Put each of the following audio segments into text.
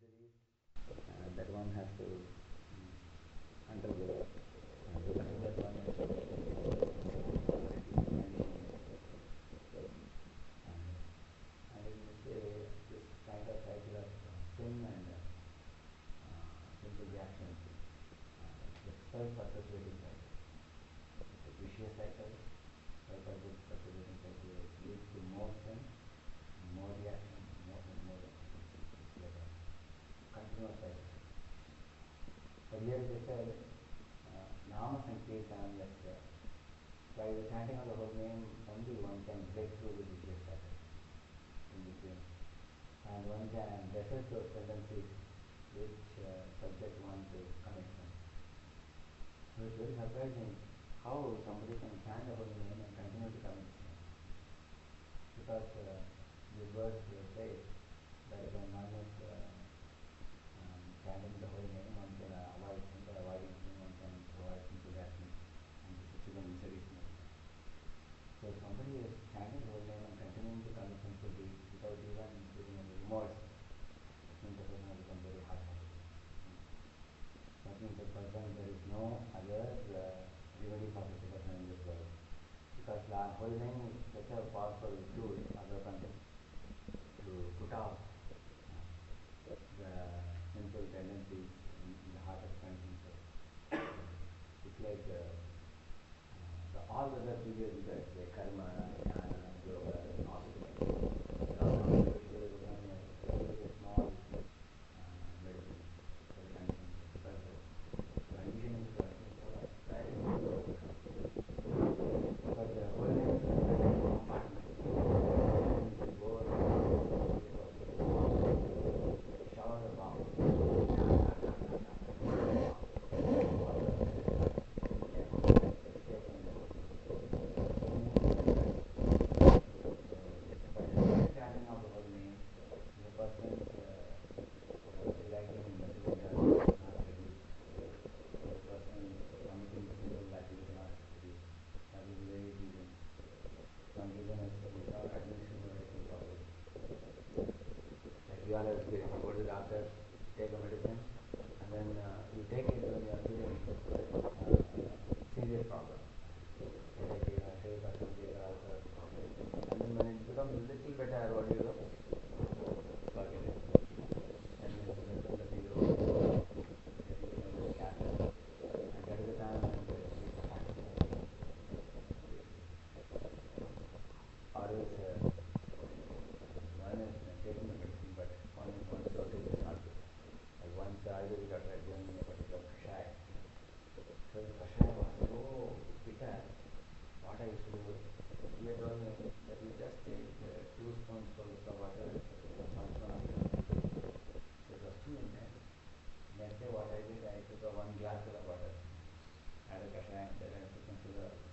that one has to undergo. To control that one has to and in this way, this kind of cycle of sin and simple reactions, it's a self-perpetuating cycle. It's a vicious cycle, self-perpetuating cycle, which leads to more sin, more reaction, more and more reaction. It's like a continuous cycle. But here they said, Nama Sankirtanam Yasya. By the chanting of the whole name, only one can break through the vicious cycle in between. And one can resist those tendencies which subject one to commit sin. So it's very surprising how somebody can chant the holy name and continue to commit sin. Because this verse says that when one is chanting the holy name, one can avoid sin. By avoiding sin, one can avoid sinful actions and the subsequent miseries. So if somebody is chanting the holy name and continuing to commit sinful deeds without even feeling any remorse, that means the person has become very hard-hearted. That means the person, there is no other remedy for such a person in this world. Because holy name is such a powerful tool, a weapon to put off the sinful tendencies in the heart of conscience. It's like all the other previous guys, like karma, jnana, yoga, austerity, all together become a very small medicine for the condition. Because the condition is the person is full of very but the whole name is like a compartment. If you go shower the bomb, chanting of the whole name, the person's reacting in multiple does not reduce. So the person committing sinful activity not reduce. That is the very reason. One reason is that he's not administering the medicine properly. Like we all have experience. You go to the doctor, you take a medicine, and then you take it when you are feeling serious problem. Headache, headache or something or ulcer. And then when it becomes a little better, what do you do? Forget it. Then it's less than the fever, getting very careless. And that is the time when the disease attacks. Always one is taking the medicine, but one's dosage is not good. Like once Ayurvedic doctor had given me a particular kashaya. So the kashaya was so bitter. What I used to do, he had told me that you just take 2 spoonfuls of water, 1 spoon of sugar. So it was too intense. Next day what I did, I took a 1 glass of water, added kashaya and I put some sugar also.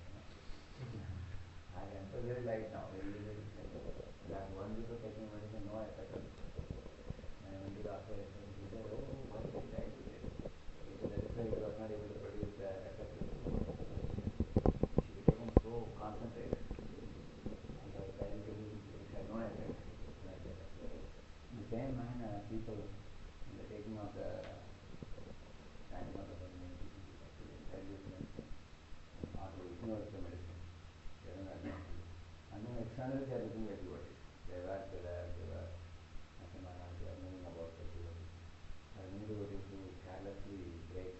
I am so very light now, very easy to drink. But after 1 week of taking medicine, no effect on sugar. When I went to the doctor yesterday, he said, oh, why did you diluted? He said, that is why it was not able to produce the effect of sugar. It should be taken so concentrated. Because diluted it had no effect like that. In the same manner, people, in the taking of the chanting of the holy name, people actually dilute medicine or they ignore the medicine. They don't admit to it. And then externally they are looking like devotees. They wear tilak, they wear asana, they are moving about like devotees. There are many devotees who carelessly break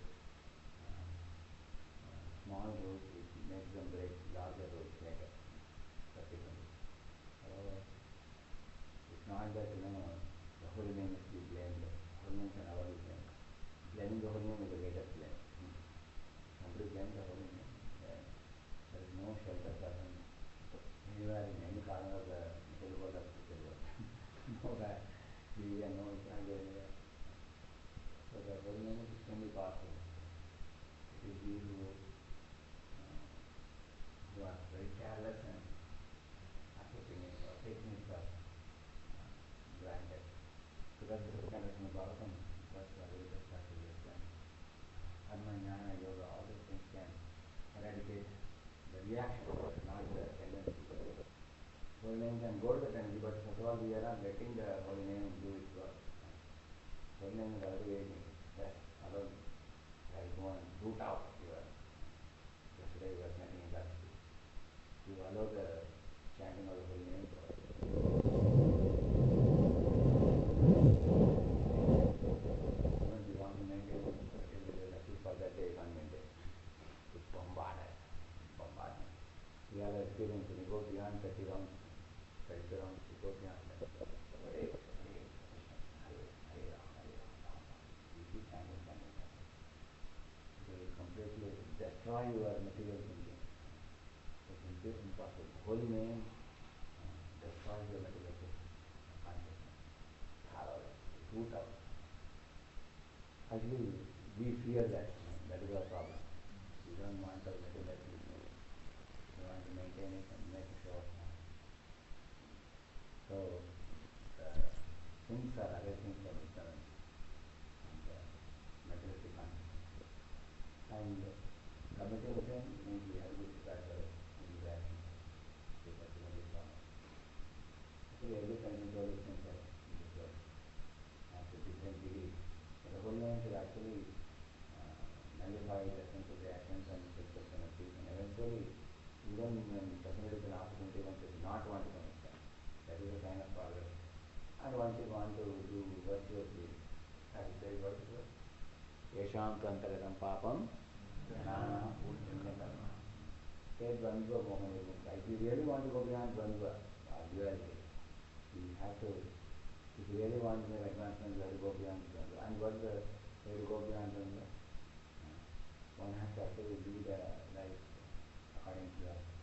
small rules which makes them break larger rules later, subsequently. So it's not that the holy name is to be blamed. Holy name can never be blamed. Blaming the holy name is the greatest blame. Somebody blames the holy name, then there is no shelter for him anywhere in any corner of the whole world of spiritual world. Nowhere he and no, he cannot go anywhere. So the holy name is extremely powerful. It is we who are very careless and accepting it or taking it for granted. So that's the second lesson of Bhagavatam. First, Vedas starts to explain. Karma, jnana, yoga, all these things can eradicate the reaction, but not the tendency. Holy name can go to the tendency, but first of all, we are not letting the holy name do its work. So Whole name is already waiting. Just alone. I'll go and root out your. Yesterday we were chanting in that. You allow the chanting of the whole name to us. Even if you want to maintain it, but it will be lucky for that day you can't maintain. It's bombarded. Bombardment. We have experienced when you go beyond 30 rounds, 30 rounds, you go beyond that. Hare Krishna, Hare Hare Ram, Hare Ram, Ram Ram. You keep chanting, chanting, chanting. It will completely destroy your material thinking. It will be impossible. The whole name destroys your material thinking, consciousness. Thorough, root out. Actually, we fear that. That is our problem. We don't want our material thinking. We want to maintain it and make it show. So, things are arising from ignorance and materialistic consciousness. And committing sin means we have to be prepared for it in these actions. This ultimately is wrong. Actually, every control is sincere in this world. Has a different degree. So the whole name should actually nullify the simple reactions and systems energies, and eventually, even when personally it's an opportunity, one should not want to commit sin. That is a sign of progress. And one should want to do virtuous deeds. As it says, what is it? Yesham Prantagatam Papam Jnana Punya Karma. Say Dvandva Moha Nirmukta. If you really want to go beyond Dvandva, duality, you have to, if you really want to make advancement, you have to go beyond Dvandva. And what's the way to go beyond Dvandva? One has to actually lead a life according to the